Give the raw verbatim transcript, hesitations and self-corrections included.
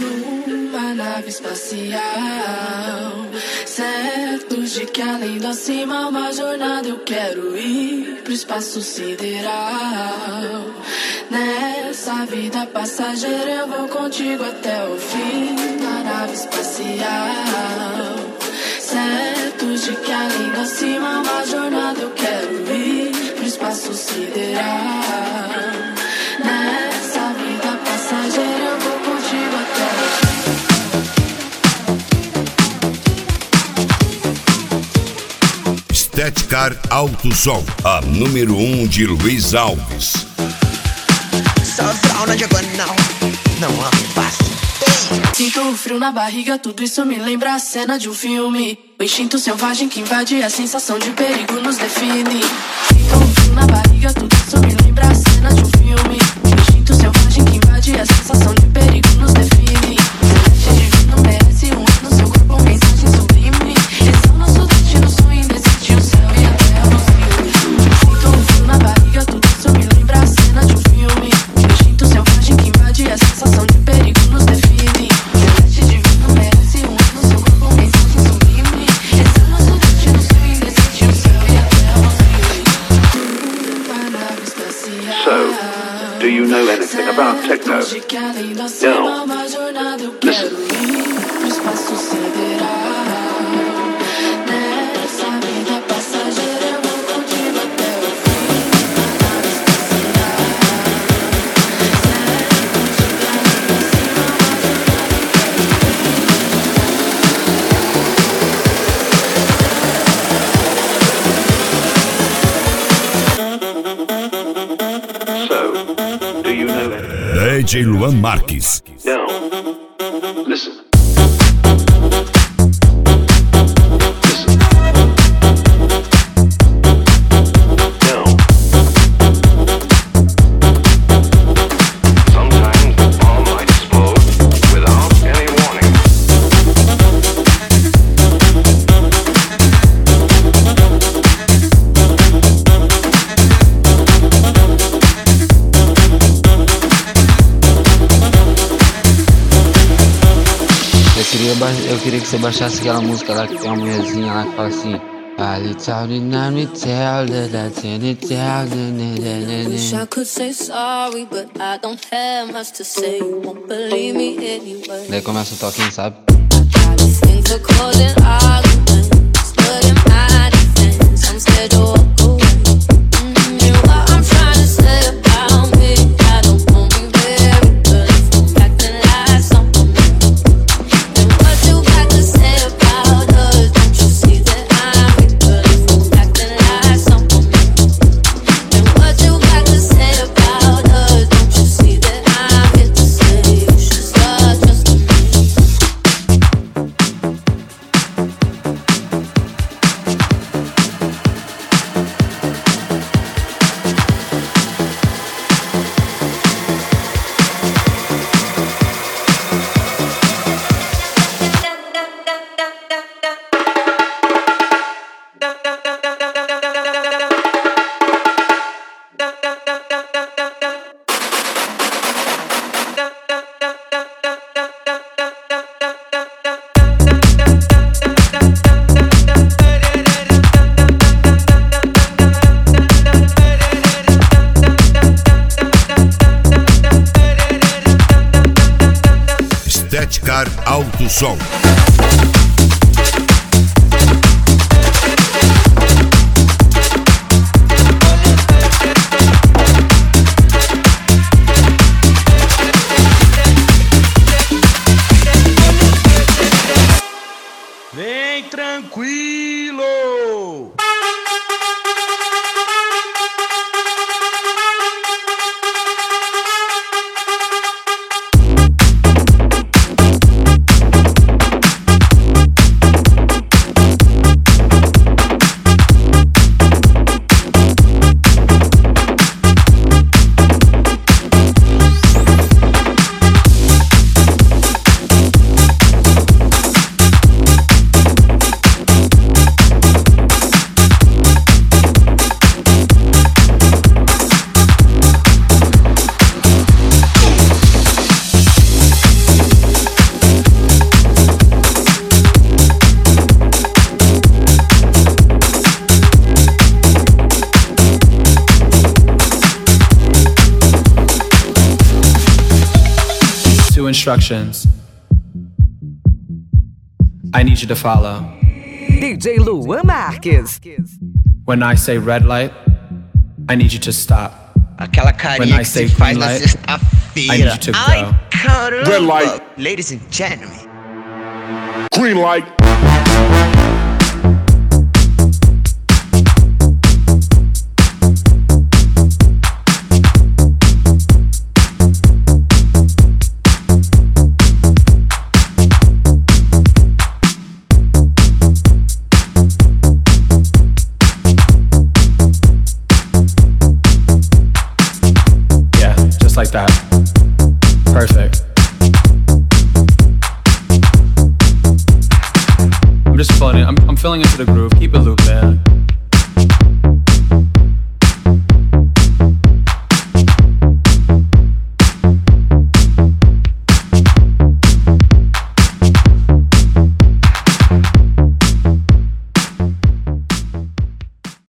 numa nave espacial, certo de que além da cima uma jornada eu quero ir pro espaço sideral. Nessa vida passageira eu vou contigo até o fim da nave espacial, certo de que além da cima uma jornada eu quero ir pro espaço sideral. Nessa vida passageira eu vou contigo até o fim. Estética Alto Som, a número um de Luiz Alves. Não ame fácil. Sinto um frio na barriga, tudo isso me lembra a cena de um filme. O instinto selvagem que invade, a sensação de perigo nos define. Sinto um frio na barriga, tudo isso me lembra a cena de um filme. O instinto selvagem que invade, a sensação de perigo nos define. Celeste divino merece um no seu corpo, uma mensagem sublime. Esse é o nosso destino, sonho indecente, o céu e a terra nos filmes. Sinto um frio na barriga, tudo isso me lembra a cena de um filme. O instinto selvagem que invade, a sensação de perigo nos define. Celeste divino merece um no seu corpo, uma mensagem sublime. Esse é o nosso destino, sonho indecente, o céu e a terra nos filmes. Uma nave espacial. So, do you know anything about techno? No. Listen. D J Luan Marques. Now, listen. Eu queria que você baixasse aquela música lá que tem uma mulherzinha lá que fala assim. Wish I could say sorry, but I don't have much to say. You won't believe me anyway. Daí começa o toquinho, sabe? Things are causing arguments, but in my defense, I'm scared to walk away. And what I'm trying to say about me, I don't want me very good. If I'm acting like something. And what you got to say about us? Don't you see that I'm weak? But if I'm acting like something. And what you got to say about us? Don't you see that I'm here to say you should start trusting me? Estética Alto Som. Vem tranquilo! instructions. I need you to follow. D J Luan Marques. When I say red light, I need you to stop. Aquela carinha que se faz na sexta-feira. Ai, caramba! Red light. Ladies and gentlemen. Green light. Like that. Perfect. I'm just feeling it. I'm, I'm feeling into the groove. Keep it looping.